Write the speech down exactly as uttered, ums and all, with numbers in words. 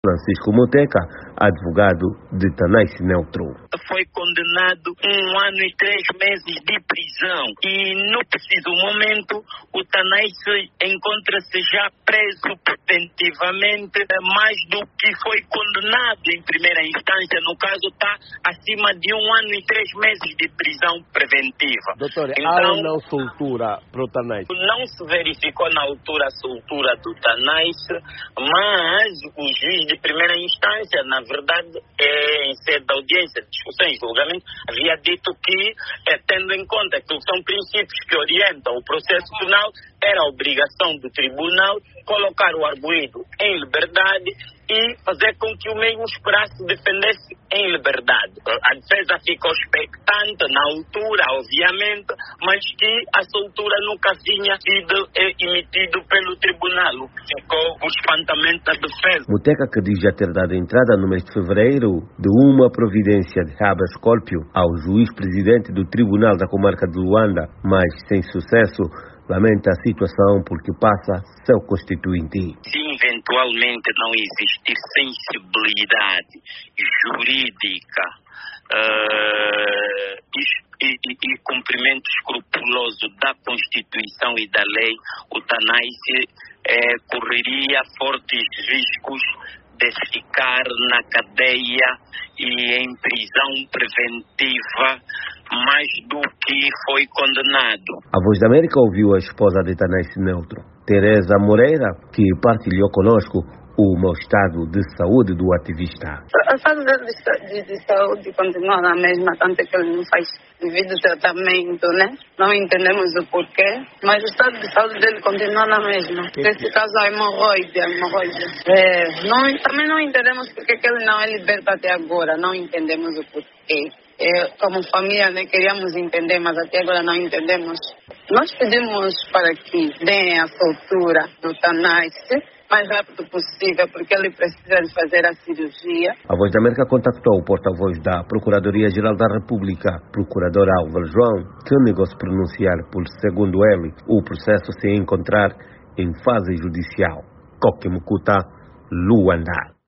Francisco Muteca, advogado de Tanais Neutro. Foi condenado um ano e três meses de prisão e no preciso momento o Tanais encontra-se já preso preventivamente, mais do que foi condenado em primeira instância. No caso está acima de um ano e três meses de prisão preventiva. Doutor, então, há ou não soltura para o Tanais? Não se verificou na altura a soltura do Tanais, mas o juiz de primeira instância, na verdade, é, em sede de audiência, discussão e julgamento, havia dito que, é, tendo em conta que são princípios que orientam o processo penal, era a obrigação do tribunal colocar o arguido em liberdade e fazer com que o mesmo esperasse defender-se em liberdade. A defesa ficou expectante na altura, obviamente, mas que a soltura nunca tinha sido eh, emitido pelo tribunal, o que ficou o espantamento da defesa. Muteca, que diz já ter dado entrada no mês de fevereiro de uma providência de habeas corpus ao juiz-presidente do Tribunal da Comarca de Luanda, mas sem sucesso, lamenta a situação porque passa seu constituinte. Se eventualmente não existir sensibilidade jurídica uh, e, e, e cumprimento escrupuloso da Constituição e da lei, o Tanais eh, correria fortes riscos de ficar na cadeia e em prisão preventiva mais do que foi condenado. A Voz da América ouviu a esposa de Tanais Neutro, Teresa Moreira, que partilhou conosco o mau estado de saúde do ativista. O estado de, de, de saúde continua na mesma, tanto que ele não faz devido tratamento, né? Não entendemos o porquê, mas o estado de saúde dele continua na mesma. Nesse caso, a hemorroide, a hemorroide. É, não, também não entendemos porque que ele não é liberto até agora, não entendemos o porquê. É, como família, né, queríamos entender, mas até agora não entendemos. Nós pedimos para que deem a soltura do Tanais o mais rápido possível, porque ele precisa de fazer a cirurgia. A Voz da América contactou o porta-voz da Procuradoria-Geral da República, procurador Álvaro João, que negou se pronunciar por, segundo ele, o processo se encontrar em fase judicial. Coque Mucuta, Luanda.